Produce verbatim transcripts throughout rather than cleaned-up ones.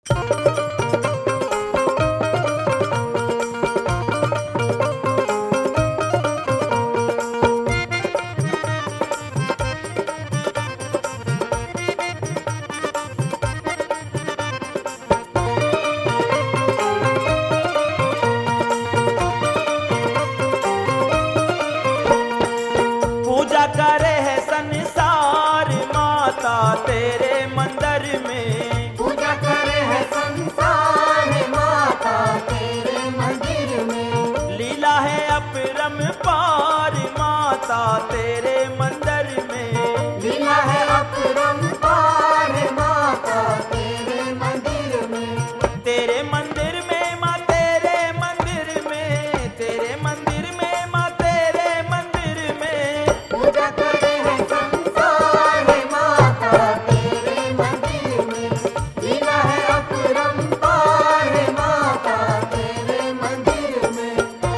पूजा करे है संसार माता तेरे मंदिर में, पूजा करे है संसार माता तेरे मंदिर में। लीला है अपरंपार माता तेरे मंदिर में, लीला है अपरंपार माता तेरे मंदिर में। तेरे मंदिर में माँ तेरे मंदिर में, तेरे मंदिर में माँ तेरे मंदिर में। पूजा करे है संसार माता तेरे मंदिर में। लीला है अपरंपार माता तेरे मंदिर में।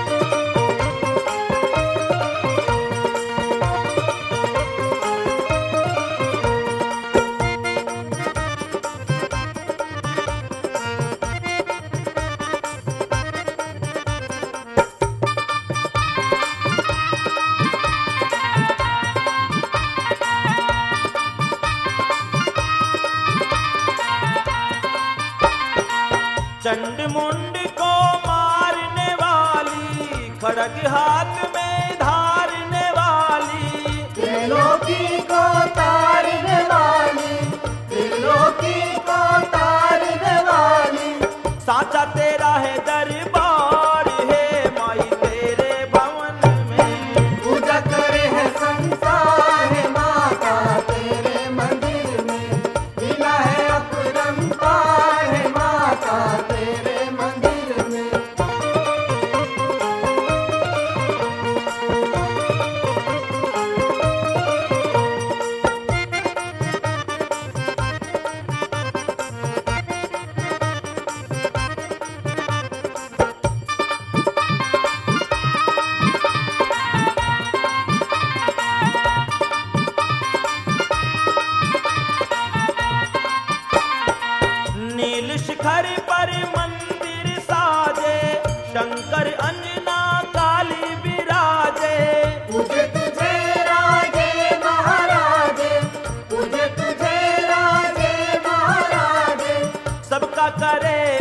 चंड मुंड को मारने वाली, खड़ग हाथ में धारने वाली, त्रिलोकी को तारने वाली, त्रिलोकी को तारने वाली। साचा तेरा है दरबार है माई तेरे भवन में। पूजा करे है संसार माता तेरे मंदिर में। लीला है अपरंपार माता तेरे मंदिर में। नील शिखर पर मंदिर साजे, शंकर अंजना काली विराजे। पूजे तुझे राजे महाराजे, पूजे तुझे राजे महाराजे। सबका करे